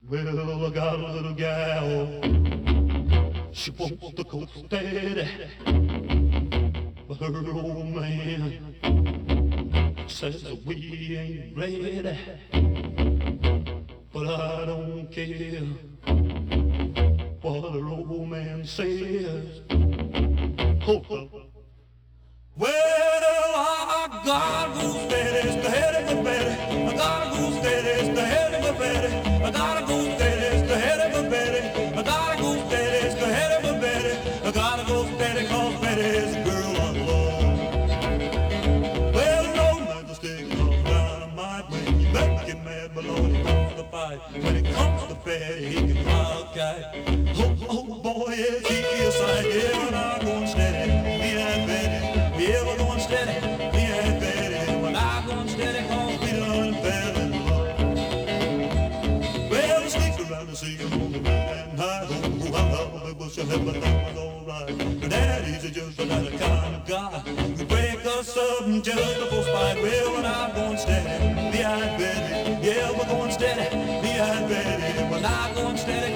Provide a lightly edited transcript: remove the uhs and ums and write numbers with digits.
Well, I got a little gal, she wants to go steady, but her old man says we ain't ready. But I don't care what her old man says. Hold up. Well, I gotta go steady, steady, but Betty. I gotta go steady, steady, but Betty. I gotta go steady, steady, but Betty. I gotta go steady, steady, but Betty. I gotta go steady, cause Betty's the girl I love. Well, no matter stick of dynamite when you make him mad, but Lord, he wants to fight. When it comes to Betty, he can fly a kite. Oh boy, is he a sight. Yeah, when I'm going steady, me and Betty. Yeah, we're going steady, me and Betty. We're not going steady, cause we done fell in love. Well, we sneaked around to see him on the mountain high. Oh, I love it, was your head, but that was alright. But Daddy's just another kind of guy who break us up just before spite. Well, we're not going steady, me and Betty. Yeah, we're going steady, me and Betty. We're not going steady,